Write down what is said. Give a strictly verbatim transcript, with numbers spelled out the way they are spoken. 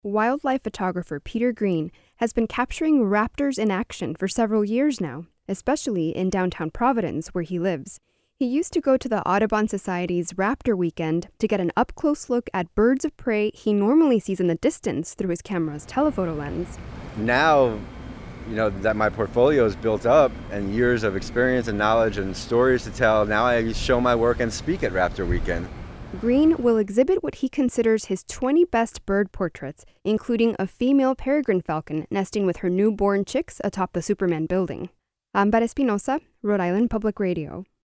Wildlife photographer Peter Green has been capturing raptors in action for several years now, especially in downtown Providence, where he lives. He used to go to the Audubon Society's Raptor Weekend to get an up-close look at birds of prey he normally sees in the distance through his camera's telephoto lens. Now, you know, that my portfolio is built up and years of experience and knowledge and stories to tell, now I show my work and speak at Raptor Weekend. Green will exhibit what he considers his twenty best bird portraits, including a female peregrine falcon nesting with her newborn chicks atop the Superman building. Amber Espinosa, Rhode Island Public Radio.